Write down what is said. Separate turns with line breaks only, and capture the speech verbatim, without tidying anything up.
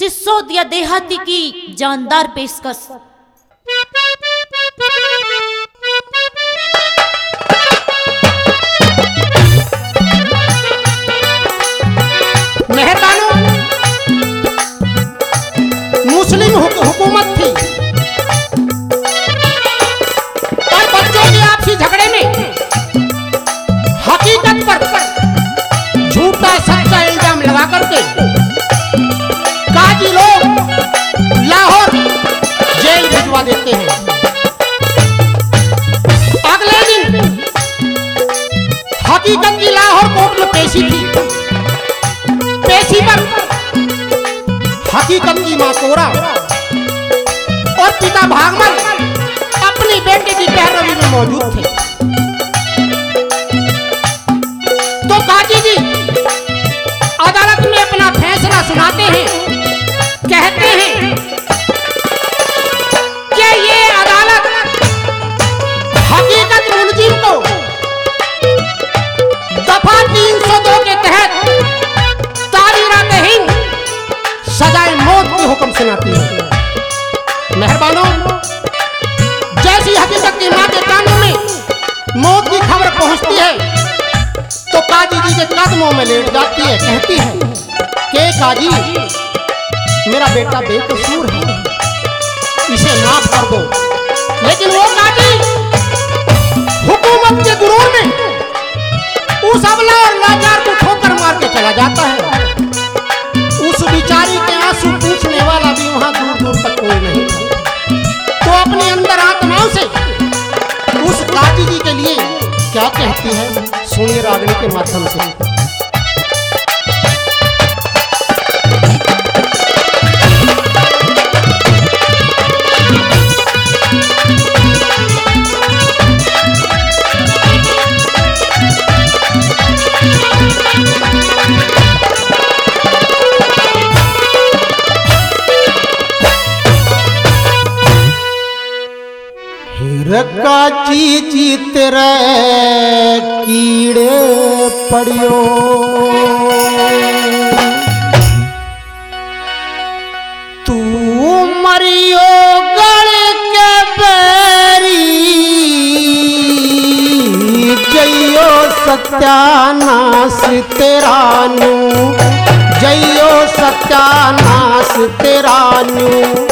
सिसोदिया देहाती की जानदार पेशकश।
मेहरबानो मुस्लिम हुकूमत थी और बच्चों के आपसी झगड़े में हकीकत पर झूठा सच्चा इल्जाम लगा करके काजी लोग लाहौर जेल भिजवा देते हैं। अगले दिन हकीकत की लाहौर कोर्ट में पेशी थी। पेशी पर हकीकत की मां कोरा और पिता भागमल अपनी बेटे की पैरवी में मौजूद थे। तो काजी जी अदालत में अपना फैसला सुनाते हैं। कहते हैं कि ये अदालत हकीकत मुलजिम को दफा तीन सौ दो के तहत तारीरात-ए-हिंद सजाए मौत की हुक्म सुनाती है। मेहरबानों, जैसी हकीकत की मां के कानों में मौत की खबर पहुंचती है तो काजी जी के कदमों में लेट जाती है। कहती है कि काजी, मेरा बेटा बेकसूर है, इसे माफ कर दो। लेकिन वो काजी हुकूमत के गुरूर में उस अबला और लाचार को ठोकर मार के चला जाता है। उस बिचारी के आंसू पूछने वाला भी वहां दूर दूर तक कोई नहीं था। तो अपने अंदर आत्माओं से उस काजी जी के लिए क्या कहती है, सुनिए रागनी के माध्यम से। काजी जी तेरे कीड़े पड़ियो, तू मरियो गल के बैरी, जइयो सत्यानाश तेरा न्यू, जइयो सत्यानाश तेरा न्यू।